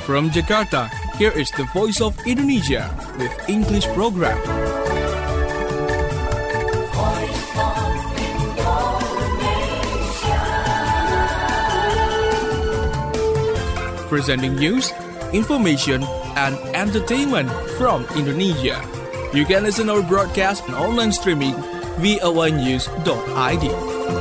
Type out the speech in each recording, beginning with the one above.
From Jakarta, here is the Voice of Indonesia with English program. Presenting news, information, and entertainment from Indonesia. You can listen our broadcast on online streaming voanews.id.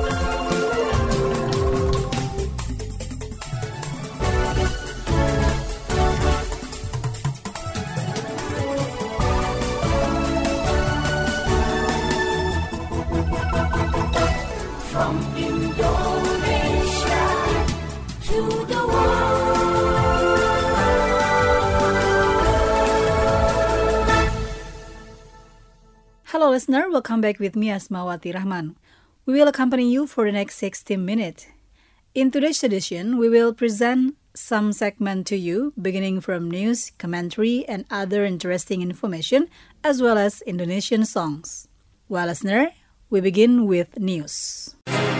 From Indonesia to the world. Hello listener, welcome back with me Asmawati Rahman. We will accompany you for the next 60 minutes. In today's edition, we will present some segment to you, beginning from news, commentary, and other interesting information, as well as Indonesian songs. Well, listener, we begin with news.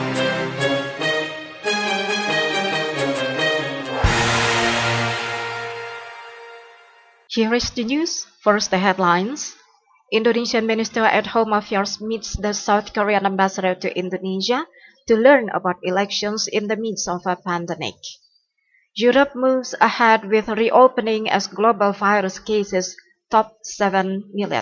Here is the news. First, the headlines. Indonesian Minister at Home Affairs meets the South Korean ambassador to Indonesia to learn about elections in the midst of a pandemic. Europe moves ahead with reopening as global virus cases top 7 million.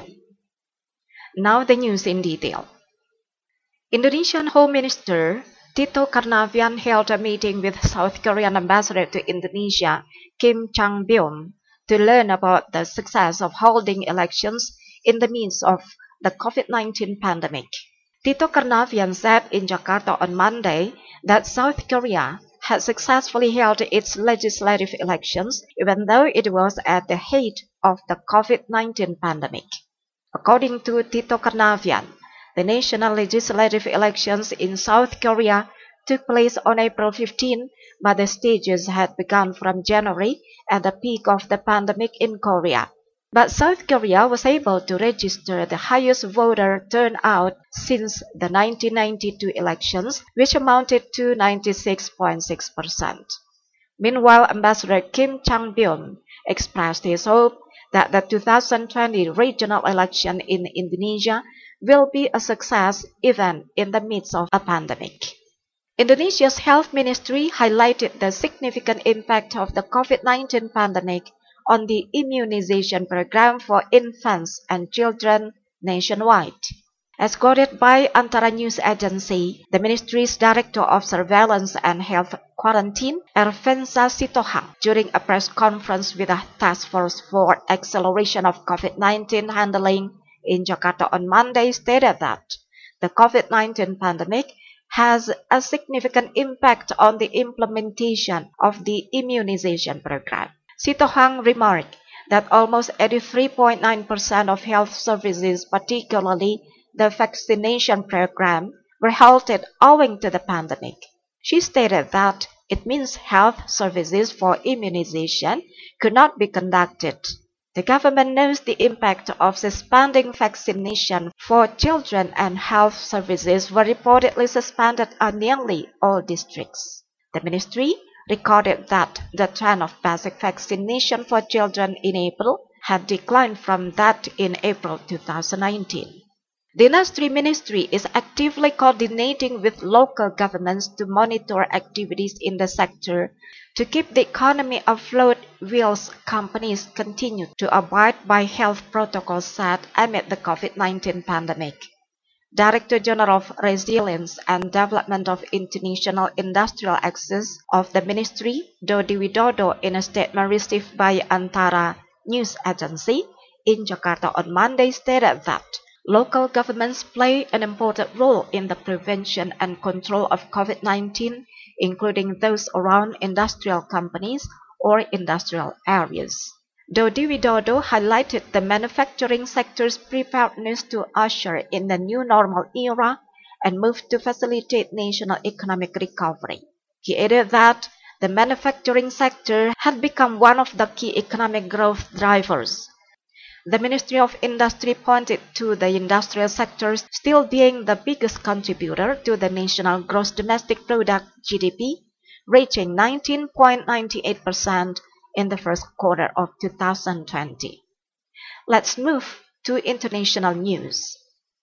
Now the news in detail. Indonesian Home Minister Tito Karnavian held a meeting with South Korean ambassador to Indonesia, Kim Chang-byum, to learn about the success of holding elections in the midst of the COVID-19 pandemic. Tito Karnavian said in Jakarta on Monday that South Korea had successfully held its legislative elections even though it was at the height of the COVID-19 pandemic. According to Tito Karnavian, the national legislative elections in South Korea took place on April 15, but the stages had begun from January at the peak of the pandemic in Korea. But South Korea was able to register the highest voter turnout since the 1992 elections, which amounted to 96.6%. Meanwhile, Ambassador Kim Chang-byum expressed his hope that the 2020 regional election in Indonesia will be a success even in the midst of a pandemic. Indonesia's health ministry highlighted the significant impact of the COVID-19 pandemic on the immunization program for infants and children nationwide. As quoted by Antara News Agency, the ministry's Director of Surveillance and Health Quarantine, Ervensa Sitohang, during a press conference with a task force for acceleration of COVID-19 handling in Jakarta on Monday, stated that the COVID-19 pandemic has a significant impact on the implementation of the immunization program. Sitohang remarked that almost 83.9% of health services, particularly the vaccination program, were halted owing to the pandemic. She stated that it means health services for immunization could not be conducted. The government knows the impact of suspending vaccination for children, and health services were reportedly suspended in nearly all districts. The ministry recorded that the trend of basic vaccination for children in April had declined from that in April 2019. The Industry Ministry is actively coordinating with local governments to monitor activities in the sector to keep the economy afloat whilst companies continue to abide by health protocols set amid the COVID-19 pandemic. Director General of Resilience and Development of International Industrial Access of the Ministry, Dodi Widodo, in a statement received by Antara News Agency in Jakarta on Monday, stated that local governments play an important role in the prevention and control of COVID-19, including those around industrial companies or industrial areas. Dodi Widodo highlighted the manufacturing sector's preparedness to usher in the new normal era and move to facilitate national economic recovery. He added that the manufacturing sector had become one of the key economic growth drivers. The Ministry of Industry pointed to the industrial sector still being the biggest contributor to the national gross domestic product (GDP), reaching 19.98% in the first quarter of 2020. Let's move to international news.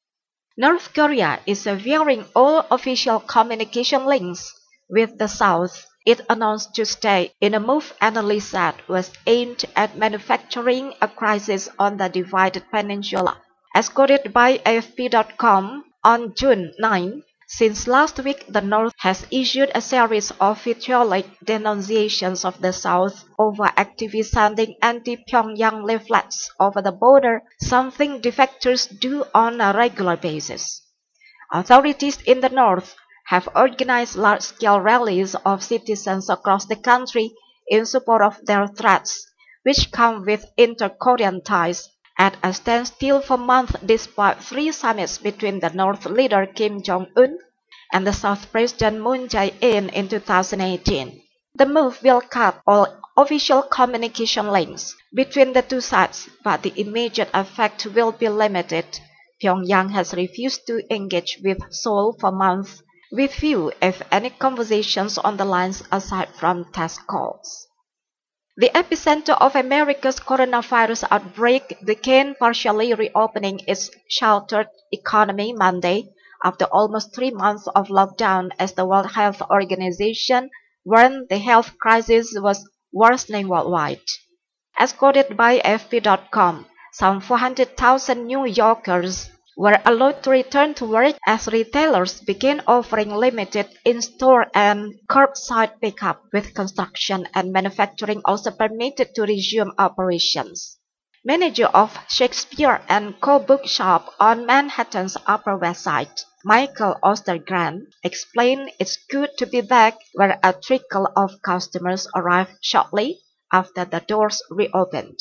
North Korea is severing all official communication links with the South, it announced Tuesday, in a move analysts said was aimed at manufacturing a crisis on the divided peninsula. As quoted by AFP.com on June 9, since last week the North has issued a series of vitriolic denunciations of the South over activists sending anti-Pyongyang leaflets over the border, something defectors do on a regular basis. Authorities in the North have organized large-scale rallies of citizens across the country in support of their threats, which come with inter-Korean ties, at a standstill for months despite 3 summits between the North leader Kim Jong-un and the South President Moon Jae-in in 2018. The move will cut all official communication links between the two sides, but the immediate effect will be limited. Pyongyang has refused to engage with Seoul for months, with few, if any, conversations on the lines aside from test calls. The epicenter of America's coronavirus outbreak began partially reopening its sheltered economy Monday after almost 3 months of lockdown as the World Health Organization warned the health crisis was worsening worldwide. As quoted by AFP.com, some 400,000 New Yorkers were allowed to return to work as retailers began offering limited in-store and curbside pickup, with construction and manufacturing also permitted to resume operations. Manager of Shakespeare & Co. bookshop on Manhattan's Upper West Side, Michael Ostergrant, explained it's good to be back, where a trickle of customers arrived shortly after the doors reopened.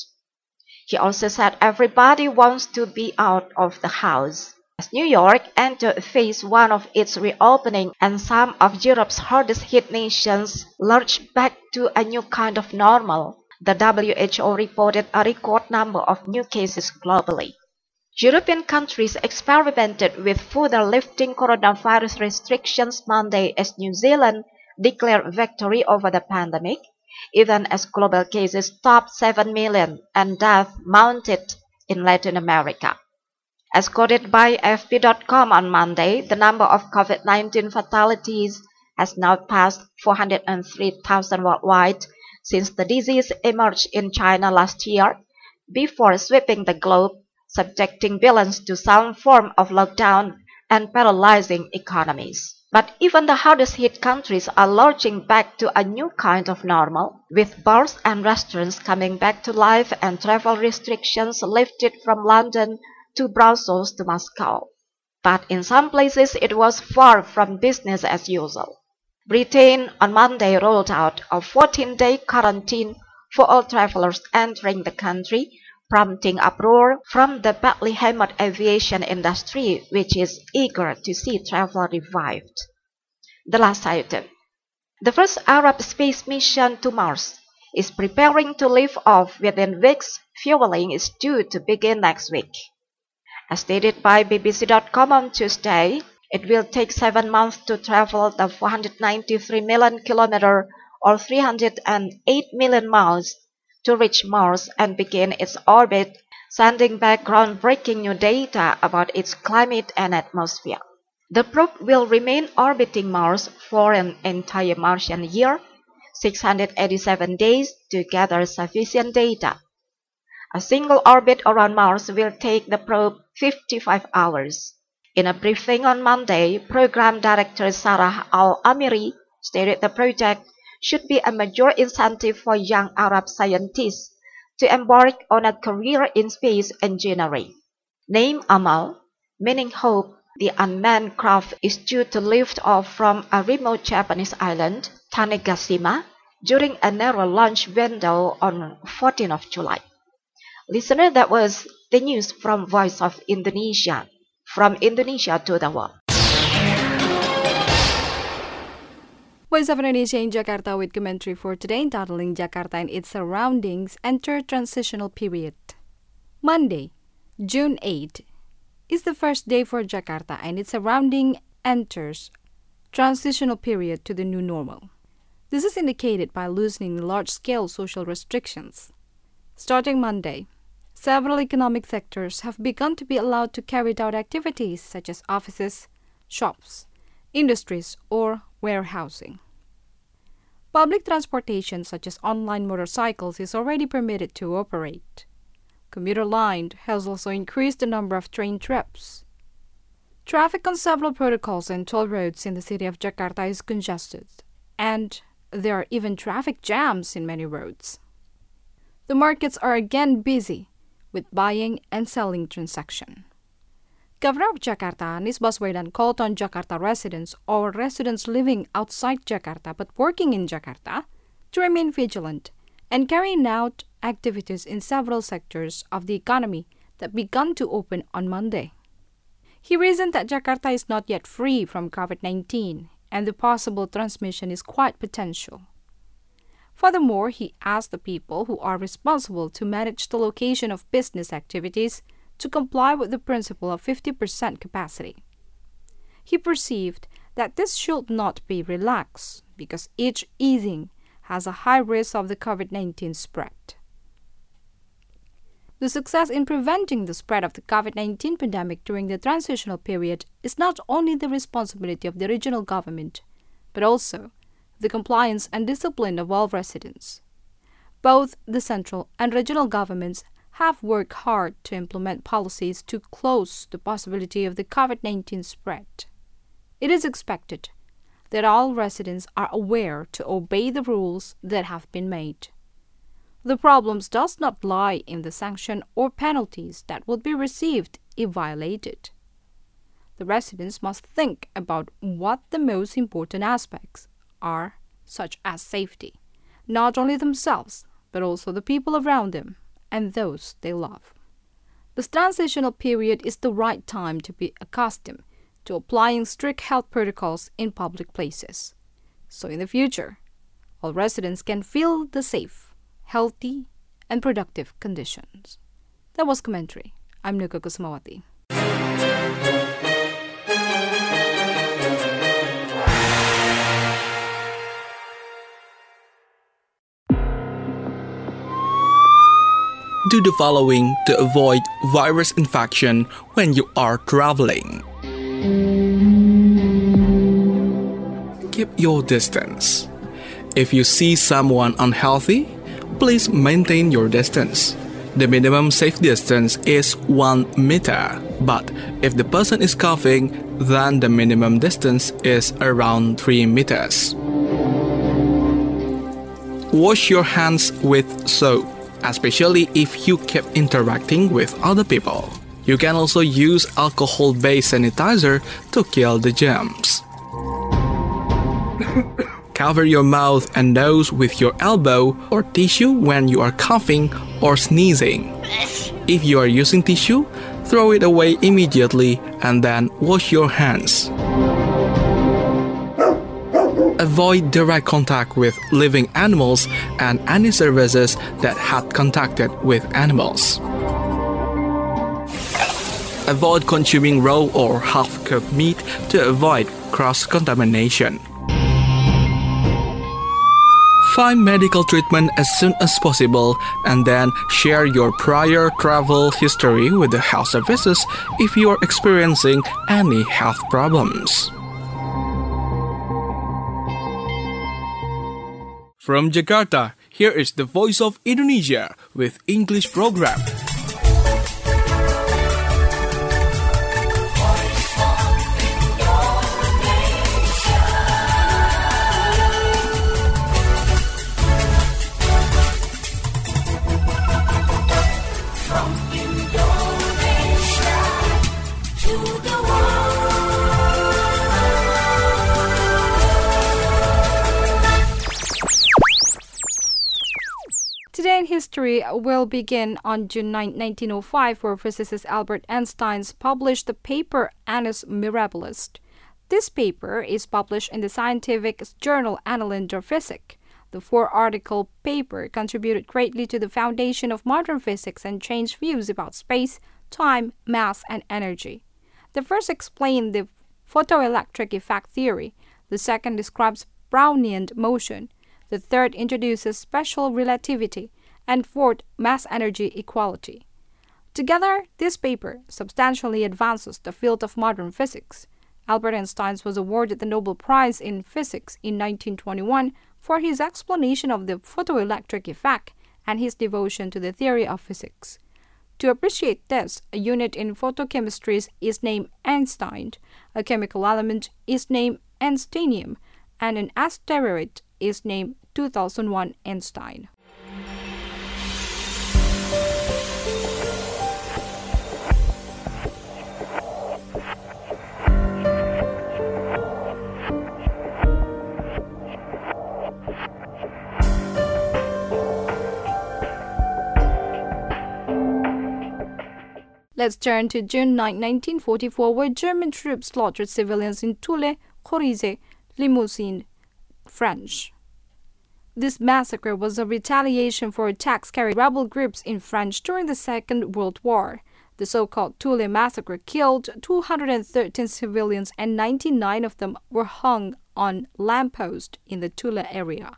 He also said everybody wants to be out of the house. As New York entered phase 1 of its reopening and some of Europe's hardest hit nations lurched back to a new kind of normal, the WHO reported a record number of new cases globally. European countries experimented with further lifting coronavirus restrictions Monday as New Zealand declared victory over the pandemic, even as global cases topped 7 million and deaths mounted in Latin America. As quoted by AFP.com on Monday, the number of COVID-19 fatalities has now passed 403,000 worldwide since the disease emerged in China last year, before sweeping the globe, subjecting billions to some form of lockdown and paralyzing economies. But even the hardest hit countries are lurching back to a new kind of normal, with bars and restaurants coming back to life and travel restrictions lifted from London to Brussels to Moscow. But in some places it was far from business as usual. Britain on Monday rolled out a 14-day quarantine for all travelers entering the country, prompting uproar from the badly hammered aviation industry, which is eager to see travel revived. The last item. The first Arab space mission to Mars is preparing to lift off within weeks. Fueling is due to begin next week. As stated by BBC.com on Tuesday, it will take 7 months to travel the 493 million kilometers or 308 million miles to reach Mars and begin its orbit, sending back groundbreaking new data about its climate and atmosphere. The probe will remain orbiting Mars for an entire Martian year, 687 days, to gather sufficient data. A single orbit around Mars will take the probe 55 hours. In a briefing on Monday, Program Director Sarah Al-Amiri stated the project should be a major incentive for young Arab scientists to embark on a career in space engineering. Named Amal, meaning hope, the unmanned craft is due to lift off from a remote Japanese island, Tanegashima, during a narrow launch window on 14th of July. Listener, that was the news from Voice of Indonesia. From Indonesia to the world. Voice of Indonesia in Jakarta with commentary for today, entitling Jakarta and its surroundings enter transitional period. Monday, June 8, is the first day for Jakarta and its surrounding enters transitional period to the new normal. This is indicated by loosening large-scale social restrictions. Starting Monday, several economic sectors have begun to be allowed to carry out activities such as offices, shops, industries, or warehousing. Public transportation such as online motorcycles is already permitted to operate. Commuter line has also increased the number of train trips. Traffic on several protocols and toll roads in the city of Jakarta is congested, and there are even traffic jams in many roads. The markets are again busy with buying and selling transactions. Governor of Jakarta, Anies Baswedan, called on Jakarta residents or residents living outside Jakarta but working in Jakarta to remain vigilant and carrying out activities in several sectors of the economy that began to open on Monday. He reasoned that Jakarta is not yet free from COVID-19 and the possible transmission is quite potential. Furthermore, he asked the people who are responsible to manage the location of business activities to comply with the principle of 50% capacity. He perceived that this should not be relaxed because each easing has a high risk of the COVID-19 spread. The success in preventing the spread of the COVID-19 pandemic during the transitional period is not only the responsibility of the regional government, but also the compliance and discipline of all residents. Both the central and regional governments have worked hard to implement policies to close the possibility of the COVID-19 spread. It is expected that all residents are aware to obey the rules that have been made. The problems does not lie in the sanction or penalties that would be received if violated. The residents must think about what the most important aspects are, such as safety, not only themselves, but also the people around them and those they love. The transitional period is the right time to be accustomed to applying strict health protocols in public places. So in the future, all residents can feel the safe, healthy, and productive conditions. That was commentary. I'm Nuka Kusumawati. Do the following to avoid virus infection when you are traveling. Keep your distance. If you see someone unhealthy, please maintain your distance. The minimum safe distance is 1 meter, but if the person is coughing, then the minimum distance is around 3 meters. Wash your hands with soap, especially if you keep interacting with other people. You can also use alcohol-based sanitizer to kill the germs. Cover your mouth and nose with your elbow or tissue when you are coughing or sneezing. If you are using tissue, throw it away immediately and then wash your hands. Avoid direct contact with living animals and any services that had contacted with animals. Avoid consuming raw or half-cooked meat to avoid cross-contamination. Find medical treatment as soon as possible and then share your prior travel history with the health services if you are experiencing any health problems. From Jakarta, here is the Voice of Indonesia with English program. Today in history will begin on June 9, 1905, where physicist Albert Einstein published the paper Annus Mirabilis. This paper is published in the scientific journal Annalen der Physik. The 4-article paper contributed greatly to the foundation of modern physics and changed views about space, time, mass, and energy. The first explained the photoelectric effect theory. The second describes Brownian motion. The third introduces special relativity, and fourth, mass energy equality. Together, this paper substantially advances the field of modern physics. Albert Einstein was awarded the Nobel Prize in Physics in 1921 for his explanation of the photoelectric effect and his devotion to the theory of physics. To appreciate this, a unit in photochemistry is named Einstein, a chemical element is named Einsteinium, and an asteroid is named 2001 Einstein. Let's turn to June 9, 1944, where German troops slaughtered civilians in Toul, Courrières, Limousin, France. This massacre was a retaliation for attacks carried by rebel groups in France during the Second World War. The so-called Toul massacre killed 213 civilians and 99 of them were hung on lampposts in the Toul area.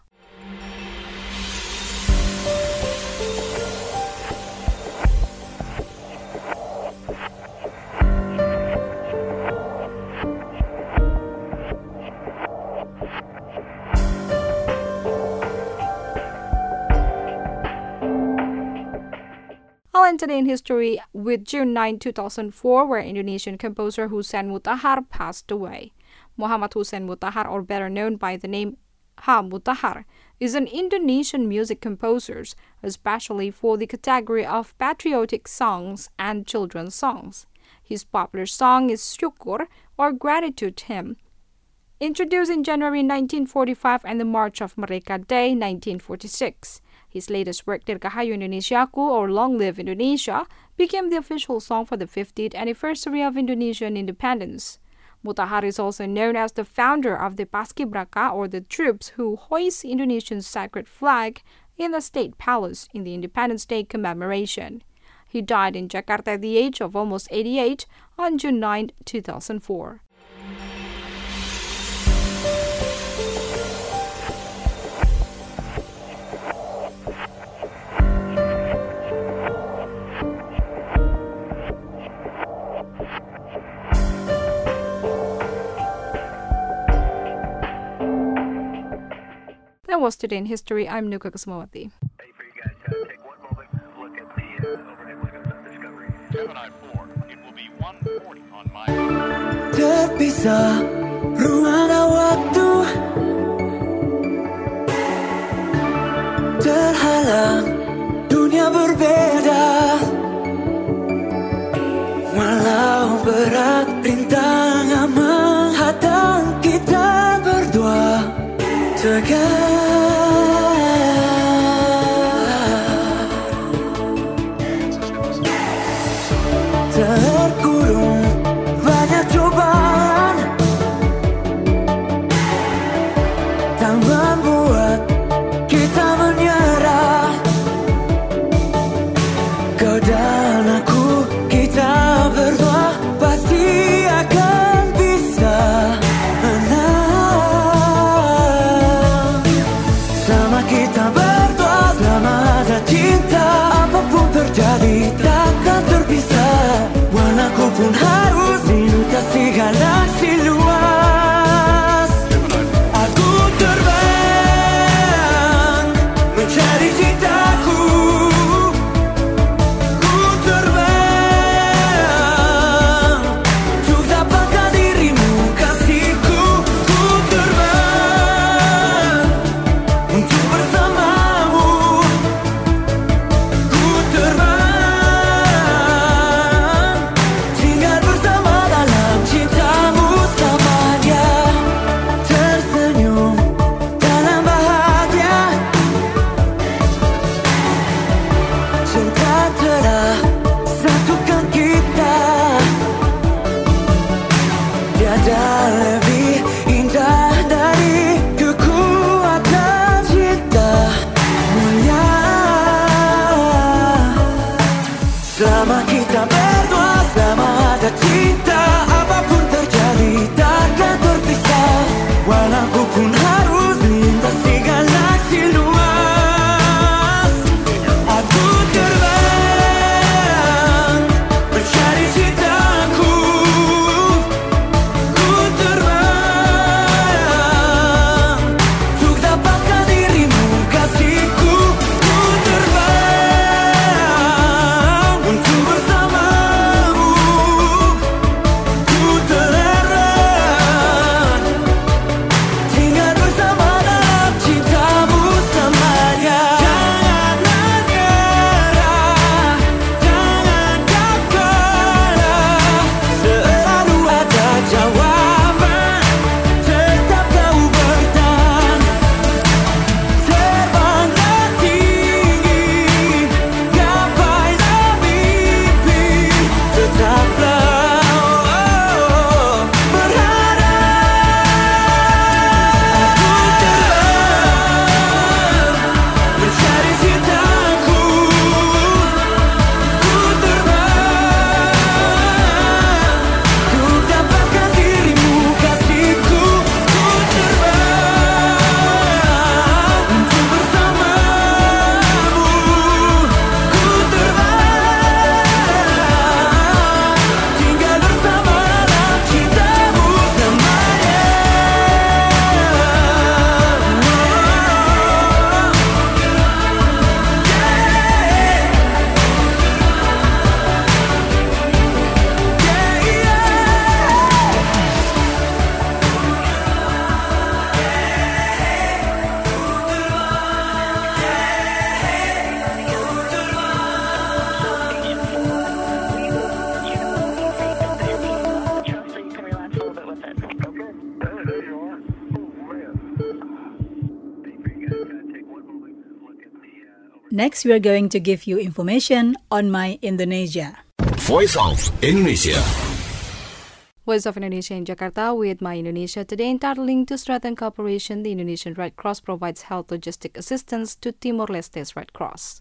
I'll end today in history with June 9, 2004, where Indonesian composer Hussein Mutahar passed away. Muhammad Hussein Mutahar, or better known by the name Ha Mutahar, is an Indonesian music composer, especially for the category of patriotic songs and children's songs. His popular song is Syukur, or Gratitude Hymn. Introduced in January 1945 and the March of Merdeka Day 1946. His latest work, Dirgahayu Indonesiaku, or Long Live Indonesia, became the official song for the 50th anniversary of Indonesian independence. Mutahar is also known as the founder of the Paskibraka, or the troops who hoist Indonesia's sacred flag in the State Palace in the Independence Day commemoration. He died in Jakarta at the age of almost 88 on June 9, 2004. That was Today in History. I'm Nuka Kusumawati. Hey, for you guys, take one moment, look at the overhead look at the Discovery. Gemini 4, it will be 1:40 on my... Terpisah ruang dan waktu, terhalang dunia berbeda. Walau berat rintangan menghadang, kita berdua tegar. Terkurung banyak cobaan, tak membuat kita menyerah. Kau dan aku, kita berdua pasti akan bisa menang. Selama kita berdua, selama ada cinta, apapun terjadi takkan terpisah. Warnaku pun harus melintasi galaksi luas. Aku terbang mencari cintaku. Ku terbang untuk dapatkan dirimu, kasihku. Ku terbang untuk bersamamu. Ku terbang tinggal bersama dalam cintamu selamanya. Tersenyum dalam bahagia, cinta telah satukan kita. Tiada lebih indah dari kekuatan cinta mulia. Selama kita berdua, selama ada cinta, apapun terjadi takkan terpisah. Walau ku pun harus melintasi galaksi Next, we are going to give you information on My Indonesia. Voice of Indonesia. Voice of Indonesia in Jakarta with My Indonesia today, entitling To Strengthen Cooperation, the Indonesian Red Cross provides health logistic assistance to Timor-Leste's Red Cross.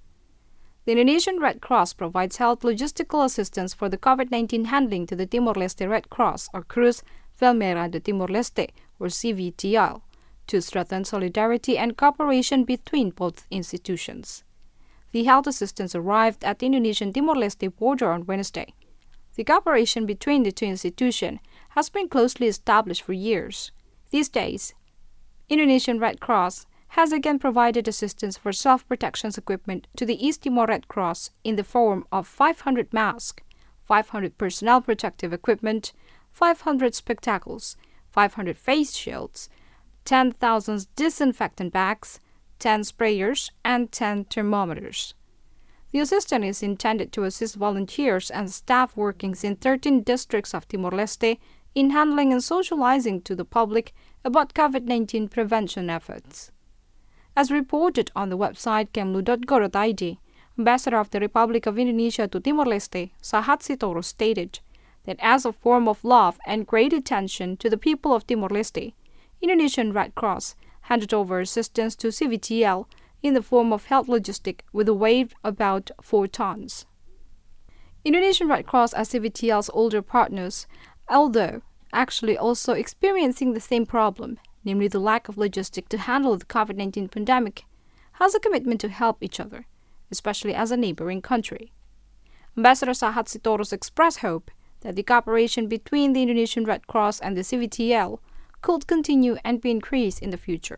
The Indonesian Red Cross provides health logistical assistance for the COVID-19 handling to the Timor-Leste Red Cross or Cruz Velmera de Timor-Leste or CVTL to strengthen solidarity and cooperation between both institutions. The health assistance arrived at the Indonesian Timor-Leste border on Wednesday. The cooperation between the two institutions has been closely established for years. These days, Indonesian Red Cross has again provided assistance for self-protection equipment to the East Timor Red Cross in the form of 500 masks, 500 personnel protective equipment, 500 spectacles, 500 face shields, 10,000 disinfectant bags, 10 sprayers, and 10 thermometers. The assistance is intended to assist volunteers and staff working in 13 districts of Timor-Leste in handling and socializing to the public about COVID-19 prevention efforts. As reported on the website kemlu.go.id, Ambassador of the Republic of Indonesia to Timor-Leste, Sahat Sitorus, stated that as a form of love and great attention to the people of Timor-Leste, Indonesian Red Cross handed over assistance to CVTL in the form of health logistic with a weight about 4 tons. Indonesian Red Cross as CVTL's older partners, although actually also experiencing the same problem, namely the lack of logistic to handle the COVID-19 pandemic, has a commitment to help each other, especially as a neighboring country. Ambassador Sahat Sitorus expressed hope that the cooperation between the Indonesian Red Cross and the CVTL could continue and be increased in the future.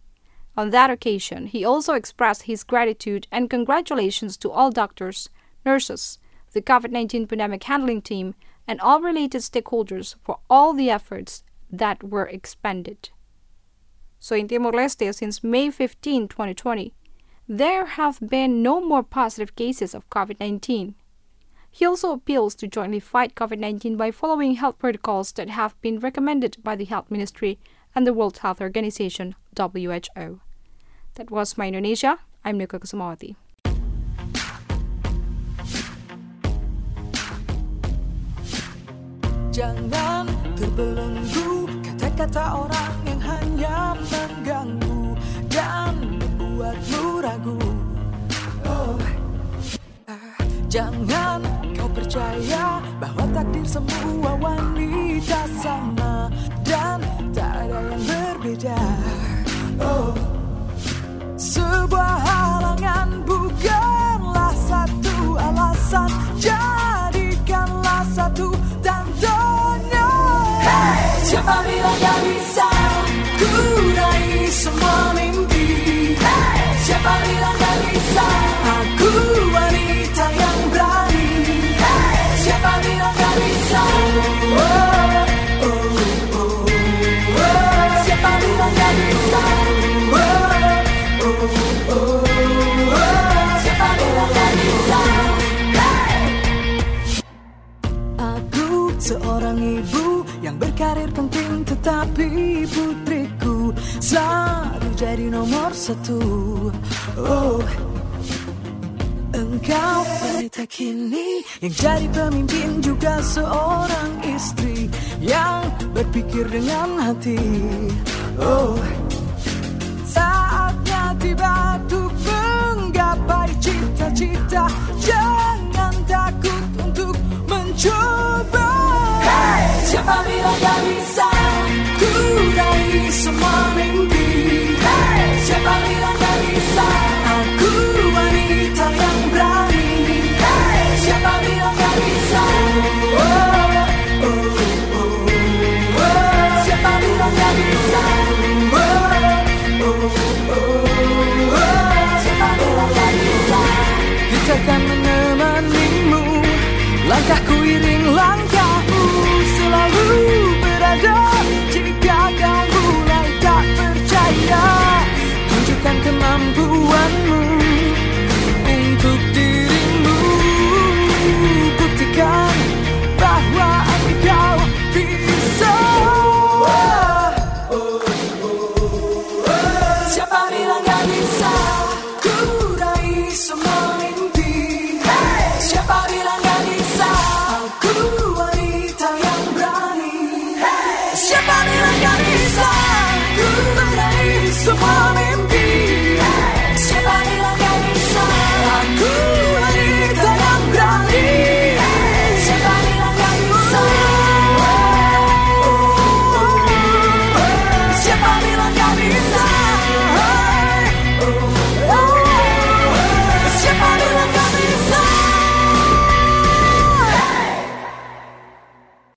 On that occasion, he also expressed his gratitude and congratulations to all doctors, nurses, the COVID-19 pandemic handling team, and all related stakeholders for all the efforts that were expended. So in Timor-Leste, since May 15, 2020, there have been no more positive cases of COVID-19. He also appeals to jointly fight COVID-19 by following health protocols that have been recommended by the Health Ministry and the World Health Organization, WHO. That was My Indonesia. I'm Nika Kusumawati. Jangan terbelenggu kata-kata orang yang hanya mengganggu dan membuatmu ragu. Jangan kau percaya bahwa takdir semua wanita sama dan tak ada yang berbeda. Sebuah halangan bukanlah satu alasan, jadikanlah satu tandanya. Siapa bilang gak bisa ku raih semua mimpi? Siapa bilang gak bisa aku wanita yang berani? Siapa bilang gak bisa? Siapa bilang gak bisa? Siapa bilang gak bisa? Aku seorang ibu yang berkarir penting, tetapi putriku selalu jadi nomor 1. Engkau wanita kini yang jadi pemimpin, juga seorang istri yang berpikir dengan hati. Saatnya tiba untuk menggapai cita-cita. Jangan takut untuk mencoba. Siapa bilang gak bisa ku raih semua mimpi? Siapa bilang gak bisa aku wanita yang berani? Siapa bilang gak bisa? Siapa bilang gak bisa? Siapa bilang gak bisa? Kita kan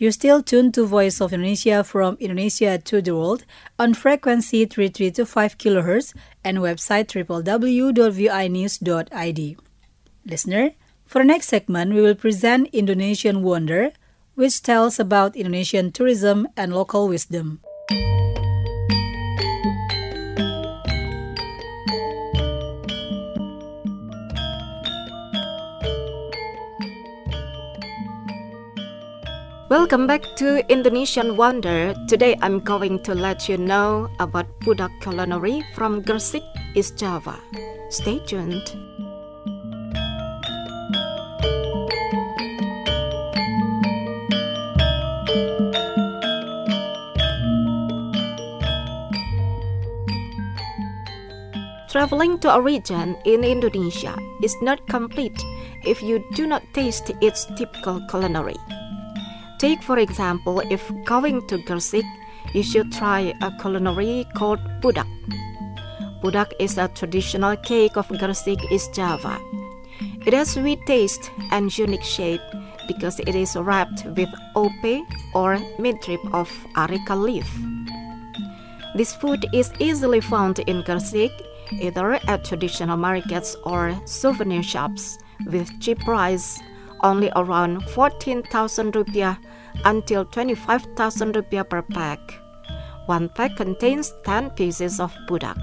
You're still tuned to Voice of Indonesia from Indonesia to the world on frequency 3325 kHz and website www.vinews.id. Listener, for the next segment, we will present Indonesian Wonder, which tells about Indonesian tourism and local wisdom. Welcome back to Indonesian Wonder. Today I'm going to let you know about Budak Culinary from Gresik, East Java. Stay tuned. Traveling to a region in Indonesia is not complete if you do not taste its typical culinary. Take for example, if going to Gresik, you should try a culinary called Budak. Budak is a traditional cake of Gresik, East Java. It has sweet taste and unique shape because it is wrapped with ope or midrib of areca leaf. This food is easily found in Gresik, either at traditional markets or souvenir shops with cheap price, only around 14,000 rupiah until 25,000 rupiah per pack. One pack contains 10 pieces of budak.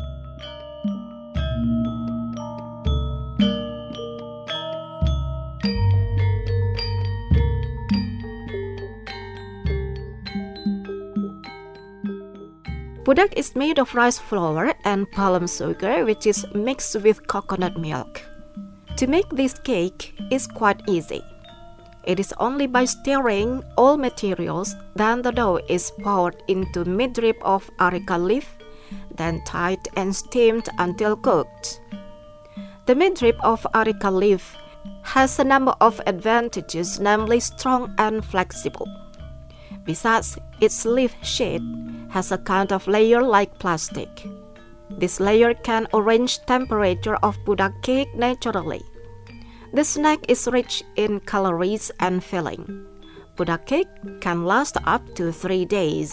Budak is made of rice flour and palm sugar, which is mixed with coconut milk. To make this cake is quite easy. It is only by stirring all materials, then the dough is poured into midrib of areca leaf, then tied and steamed until cooked. The midrib of areca leaf has a number of advantages, namely strong and flexible. Besides, its leaf sheet has a kind of layer like plastic. This layer can arrange temperature of budak cake naturally. The snack is rich in calories and filling. Budak cake can last up to 3 days.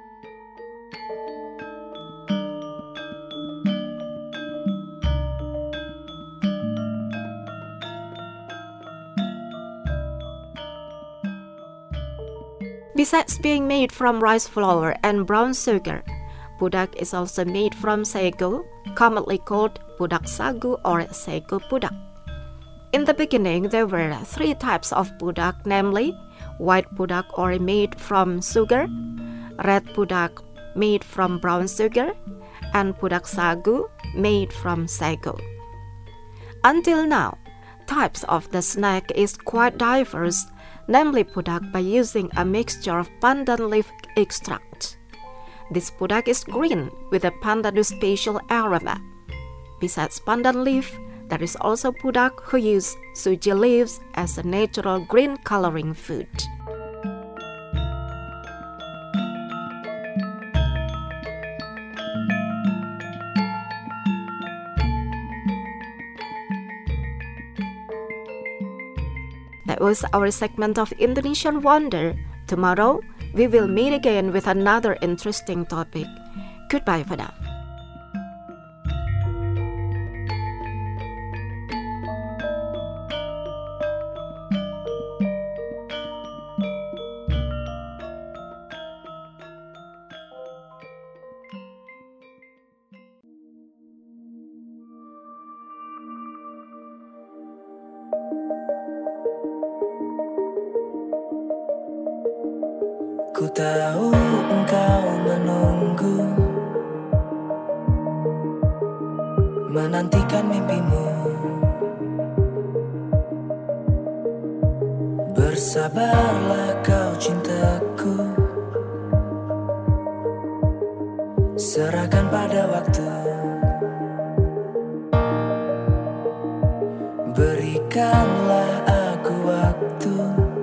Besides being made from rice flour and brown sugar, budak is also made from sago, commonly called budak sagu or sago budak. In the beginning, there were 3 types of budak, namely white budak or made from sugar, red budak made from brown sugar, and budak sagu made from sago. Until now, types of the snack is quite diverse, namely budak by using a mixture of pandan leaf extract. This budak is green with a pandanus special aroma. Besides pandan leaf, there is also budak who use suji leaves as a natural green coloring food. That was our segment of Indonesian Wonder. Tomorrow, we will meet again with another interesting topic. Goodbye for now. Ku tahu engkau menunggu, menantikan mimpimu. Bersabarlah kau cintaku, serahkan pada waktu. Berikanlah aku waktu,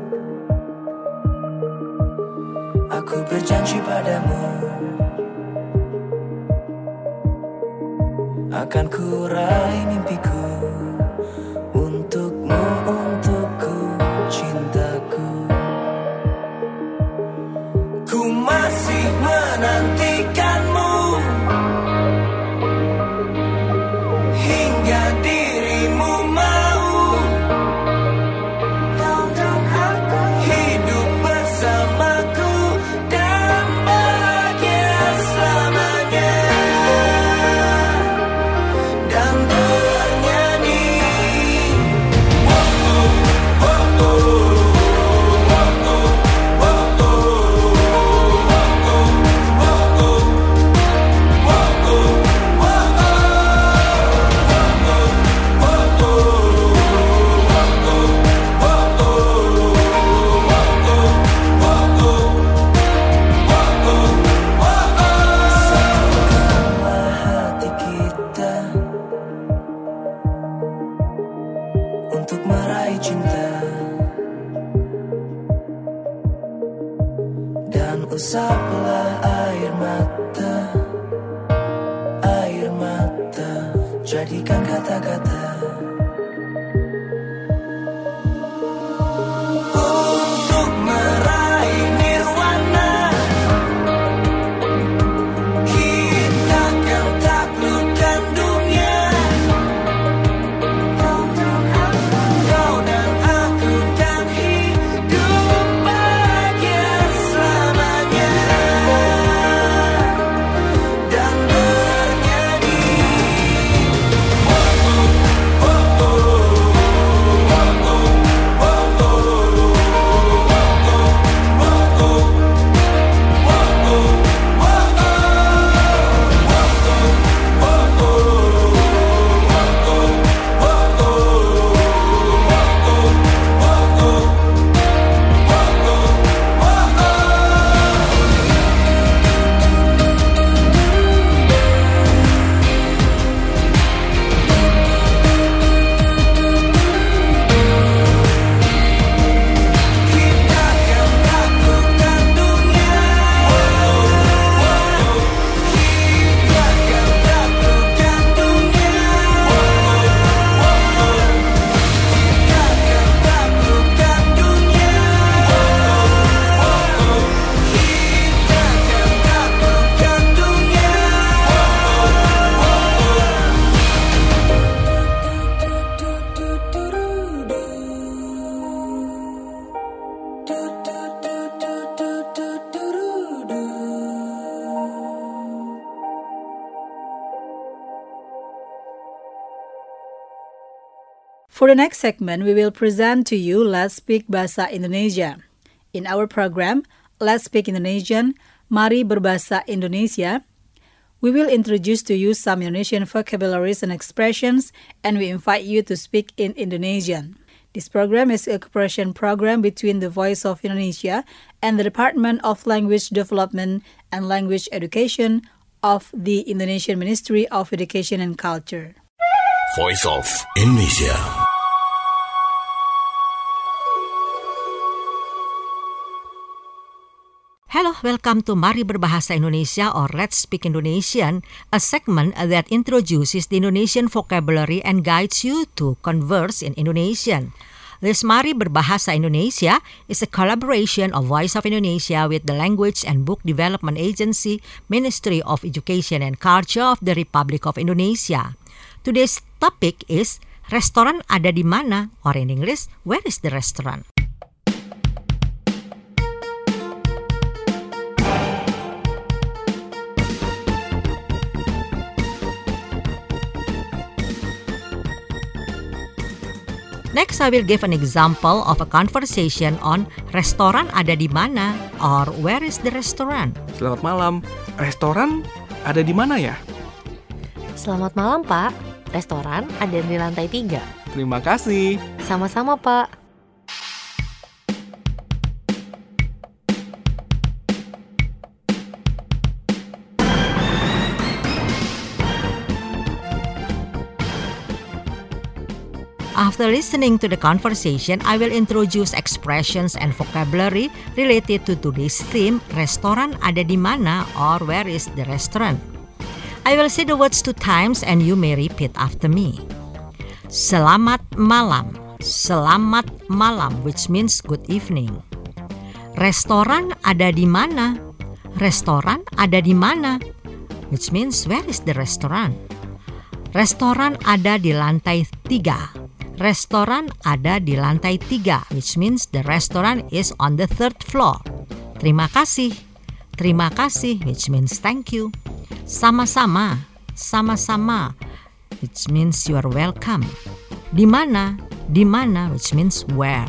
aku berjanji padamu, akan ku raih mimpiku, untukmu, untukku, cintaku. Ku masih menantikanmu hingga dirimu mau hidup bersamaku dan bahagia selamanya dan bernyanyi. Hati kita untuk meraih cinta dan usaplah air mata, jadikan kata-kata untuk meraih nirwana. Kita kan taklukkan dunia. Kau dan aku kan hidup bahagia selamanya dan bernyanyi. For the next segment, we will present to you Let's Speak Bahasa Indonesia. In our program, Let's Speak Indonesian, Mari Berbahasa Indonesia, we will introduce to you some Indonesian vocabularies and expressions, and we invite you to speak in Indonesian. This program is a cooperation program between the Voice of Indonesia and the Department of Language Development and Language Education of the Indonesian Ministry of Education and Culture. Voice of Indonesia. Hello, welcome to Mari Berbahasa Indonesia or Let's Speak Indonesian, a segment that introduces the Indonesian vocabulary and guides you to converse in Indonesian. This Mari Berbahasa Indonesia is a collaboration of Voice of Indonesia with the Language and Book Development Agency, Ministry of Education and Culture of the Republic of Indonesia. Today's topic is restoran ada di mana, or in English, where is the restaurant? Next, I will give an example of a conversation on restoran ada di mana or where is the restaurant. Selamat malam. Restoran ada di mana ya? Selamat malam, Pak. Restoran ada di lantai 3. Terima kasih. Sama-sama, Pak. After listening to the conversation, I will introduce expressions and vocabulary related to today's theme, restoran ada di mana or where is the restaurant. I will say the words 2 times and you may repeat after me. Selamat malam, which means good evening. Restoran ada di mana? Restoran ada di mana? Which means where is the restaurant? Restoran ada di lantai 3. Restoran ada di lantai 3, which means the restaurant is on the 3rd floor. Terima kasih. Terima kasih, which means thank you. Sama-sama. Sama-sama, which means you are welcome. Di mana? Di mana, which means where.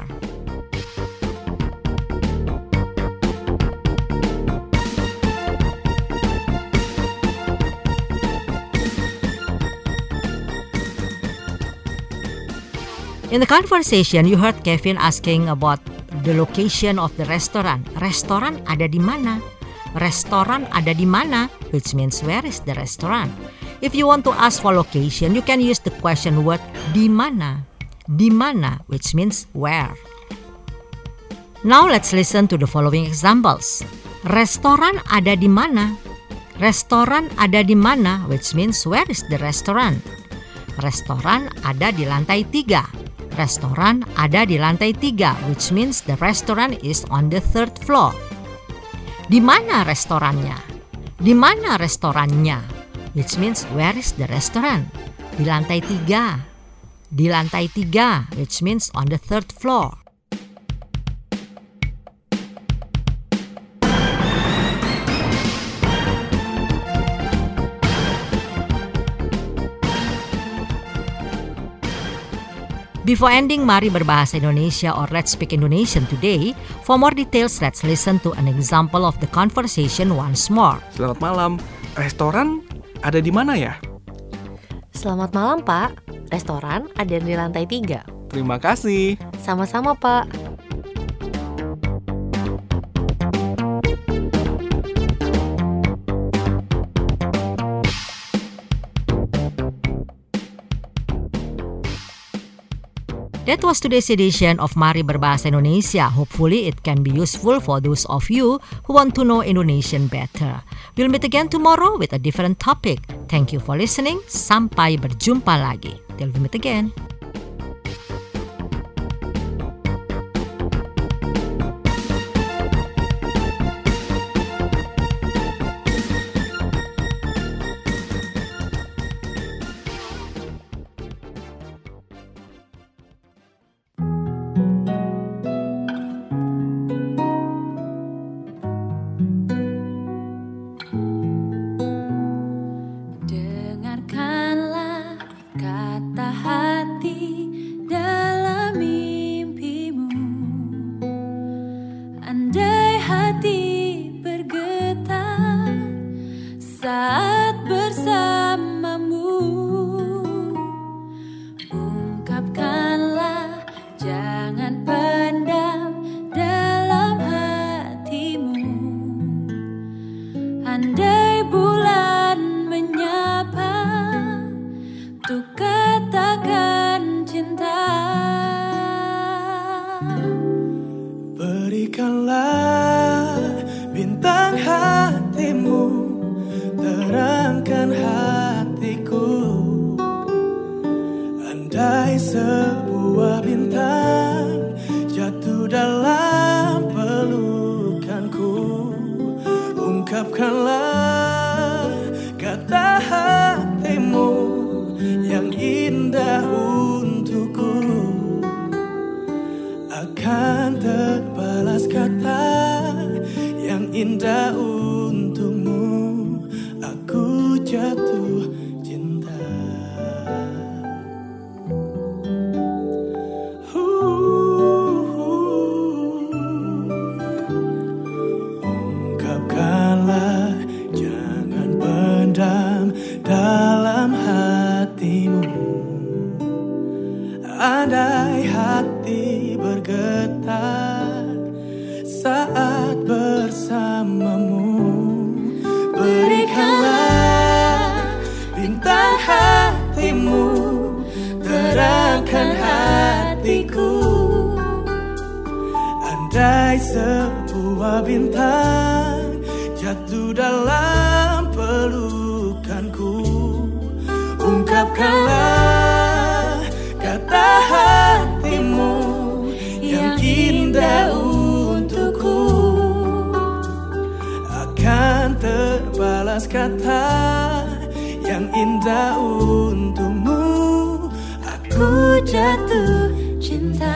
In the conversation, you heard Kevin asking about the location of the restaurant. Restoran ada di mana? Restoran ada di mana? Which means where is the restaurant? If you want to ask for location, you can use the question word di mana. Di mana, which means where. Now let's listen to the following examples. Restoran ada di mana? Restoran ada di mana, which means where is the restaurant? Restoran ada di lantai 3. Restoran ada di lantai 3, which means the restaurant is on the 3rd floor. Di mana restorannya? Di mana restorannya? Which means where is the restaurant? Di lantai 3. Di lantai 3, which means on the 3rd floor. Before ending Mari Berbahasa Indonesia or Let's Speak Indonesian today, for more details, let's listen to an example of the conversation once more. Selamat malam. Restoran ada di mana ya? Selamat malam, Pak. Restoran ada di lantai 3. Terima kasih. Sama-sama, Pak. That was today's edition of Mari Berbahasa Indonesia. Hopefully it can be useful for those of you who want to know Indonesian better. We'll meet again tomorrow with a different topic. Thank you for listening. Sampai berjumpa lagi. Till we meet again. Sebuah bintang jatuh dalam pelukanku, ungkapkanlah kata hatimu yang indah untukku. Akan terbalas kata yang indah untukmu. Aku jatuh cinta. Ungkapkanlah, jangan pendam dalam hatimu. Andai hati bergetar saat bersamamu, berikanlah bintang hatimu, terangkan hatiku. Andai sebuah bintang jatuh dalam pelukanku, ungkapkanlah kata hatimu yang indah untukku. terbalas kata yang indah untukmu. Aku jatuh cinta.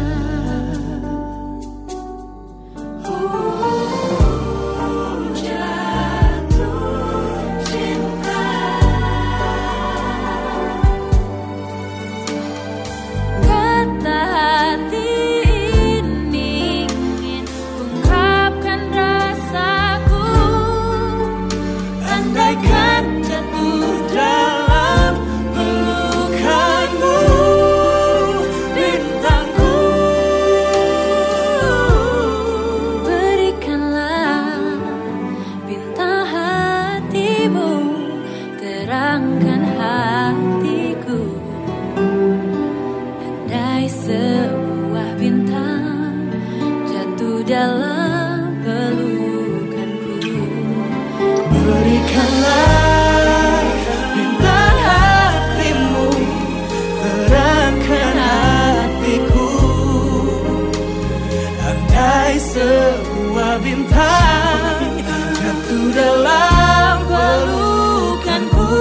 Sebuah bintang jatuh dalam pelukanku,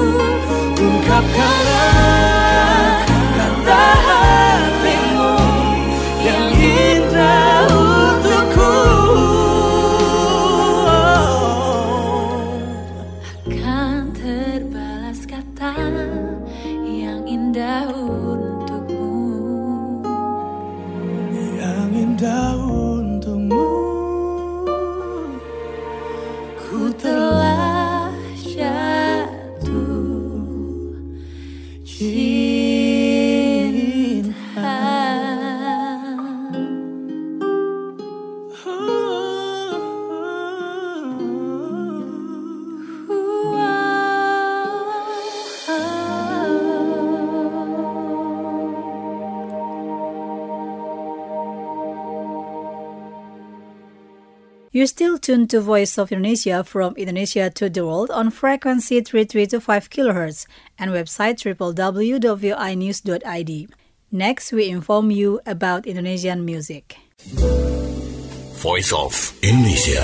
ungkapkanlah kata hatimu yang indah untukku. Akan terbalas kata yang indah untukmu, yang indah untukmu. Ku telah jatuh cinta. You're still tuned to Voice of Indonesia from Indonesia to the World on frequency 3325 kHz and website www.voinews.id. Next, we inform you about Indonesian music. Voice of Indonesia.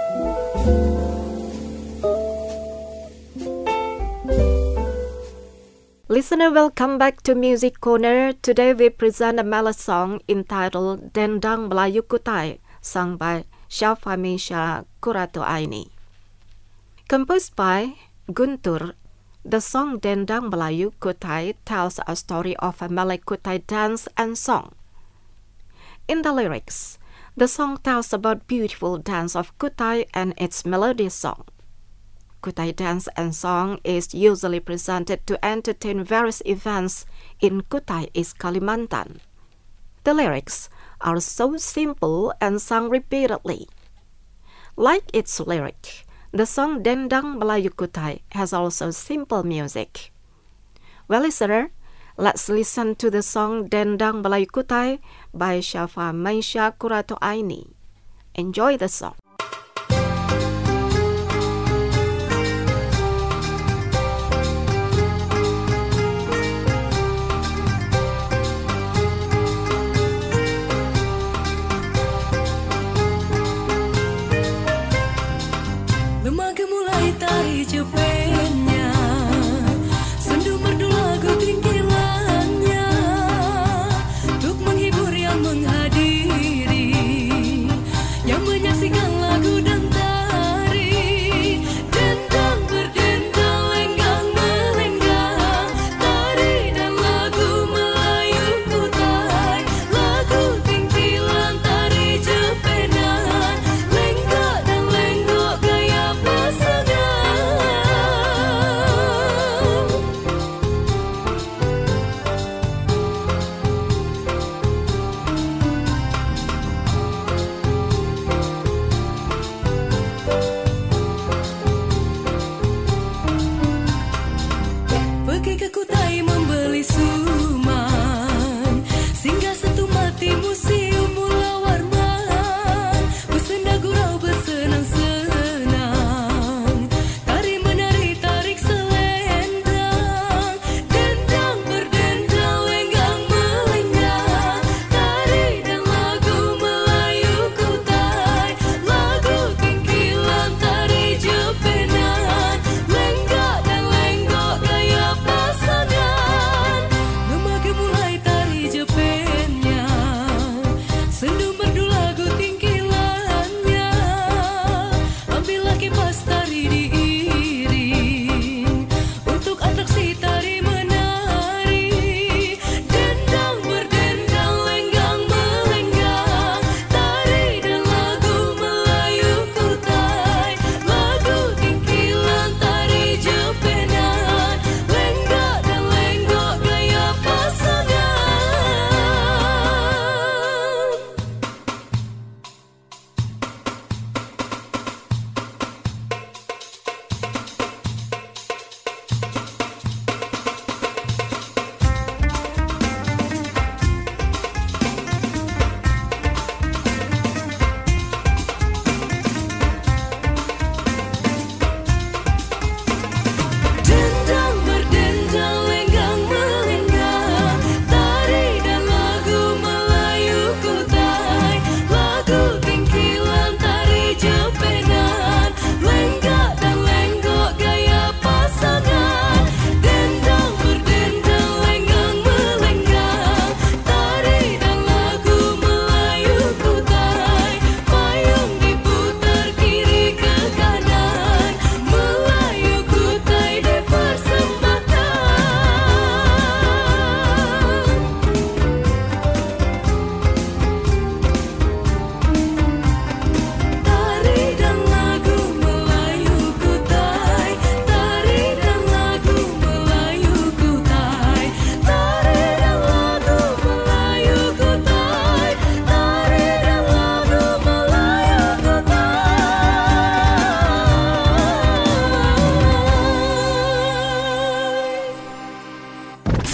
Listener, welcome back to Music Corner. Today we present a melody song entitled Dendang Melayu Kutai, sung by Syafa Maisha Kuratoaini. Composed by Guntur, the song Dendang Melayu Kutai tells a story of a Malay Kutai dance and song. In the lyrics, the song tells about beautiful dance of Kutai and its melodious song. Kutai dance and song is usually presented to entertain various events in Kutai, East Kalimantan. The lyrics are so simple and sung repeatedly. Like its lyric, the song Dendang Melayu Kutai has also simple music. Well, listener, let's listen to the song Dendang Melayu Kutai by Syafa Maisha Kuratoaini. Enjoy the song. Lembaga mulai tari cepetnya, sendu merdu lagu tinggilannya, untuk menghibur yang menghadiri, yang menyaksikan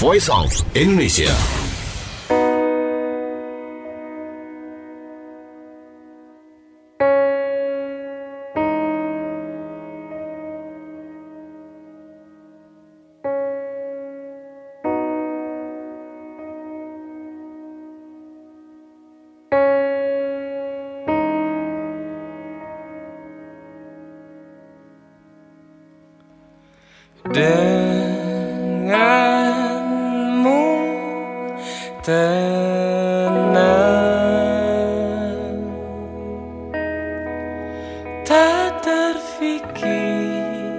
Voice of Indonesia. Denganmu tenang, tak terfikir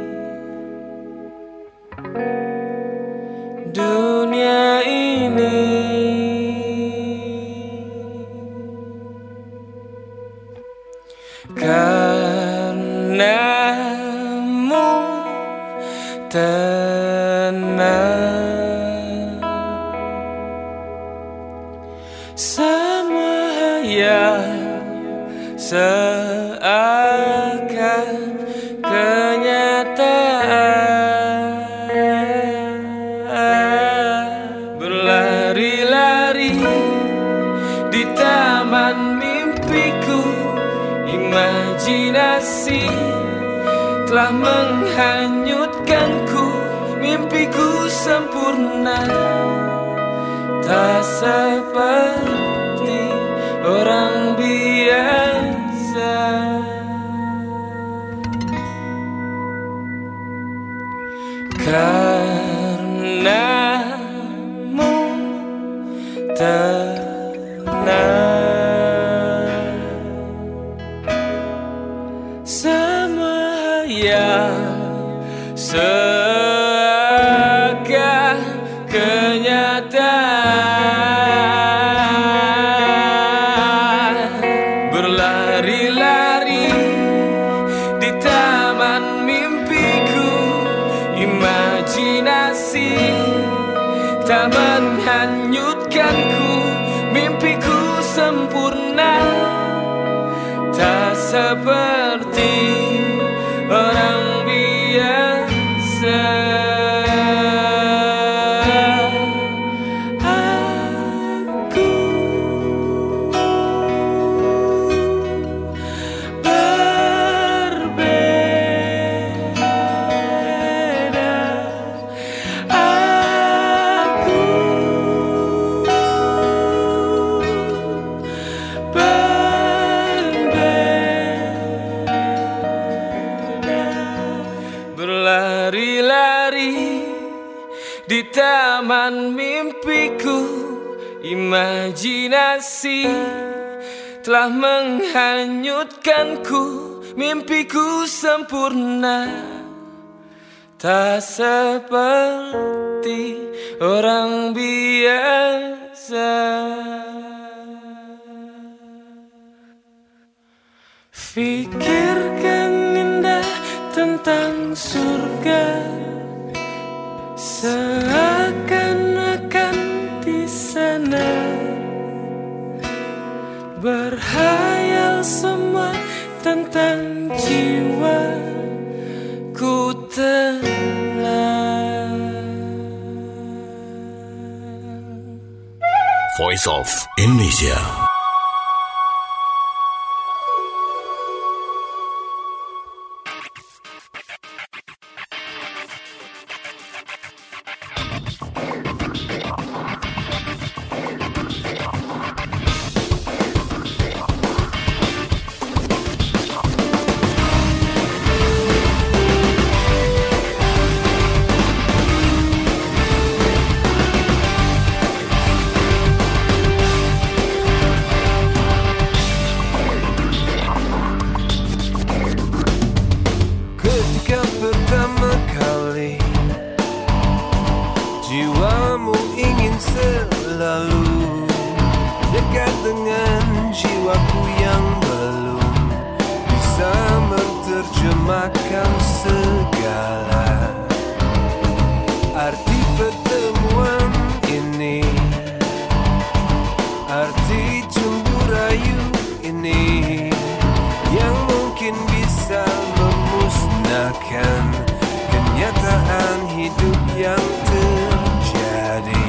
dunia ini karenamu tenang, semua yang seakan kenyataan, berlari-lari di taman mimpiku, imajinasi telah menghanyutkanku, mimpiku sempurna, tak seperti orang biasa. Karenamu tenang, semua yang seakan kenyataan, berlari-lari di taman mimpiku, imajinasi tak menghanyutkanku, mimpiku sempurna, tak seperti orang biasa. Berlari-lari di taman mimpiku, imajinasi telah menghanyutkanku, mimpiku sempurna, tak seperti orang biasa. Fikirkan indah tentang surga, seakan-akan di sana, berhayal semua tentang jiwa ku tenang. Voice of Indonesia. Selalu dekat dengan jiwaku yang belum bisa menerjemahkan segala arti pertemuan ini, arti cumbu rayu ini yang mungkin bisa memusnahkan kenyataan hidup yang terjadi.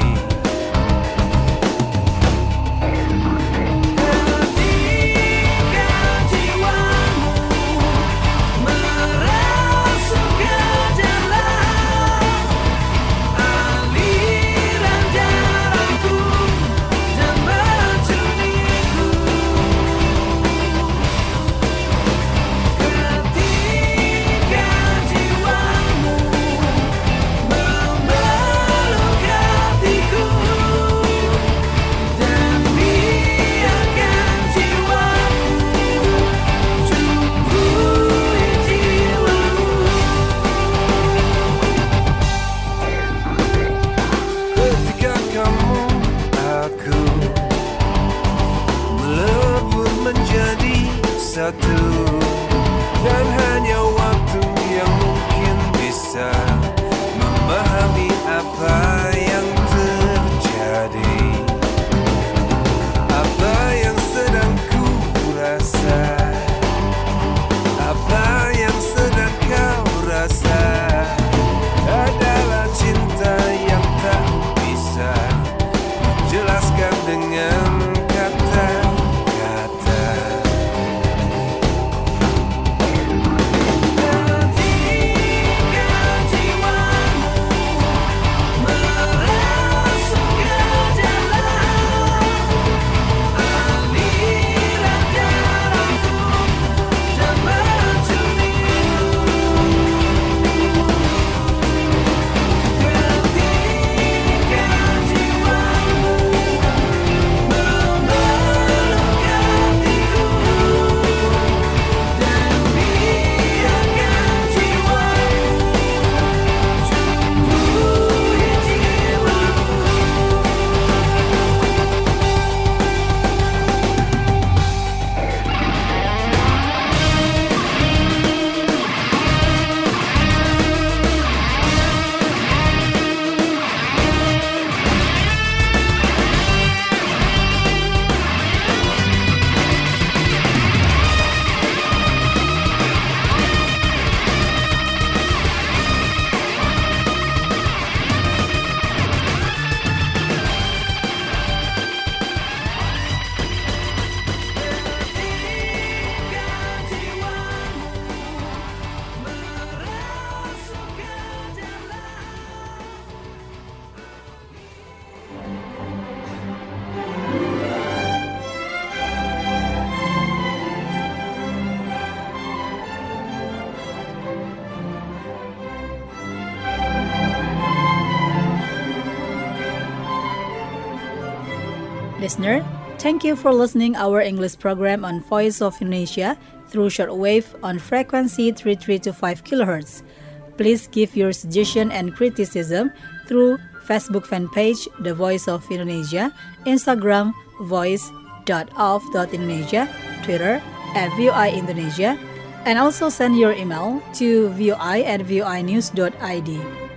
listener, thank you for listening our English program on Voice of Indonesia through shortwave on frequency 3325 kHz. Please give your suggestion and criticism through Facebook fan page The Voice of Indonesia, Instagram voice.of.indonesia, Twitter @VOI Indonesia, and also send your email to voi@voinews.id.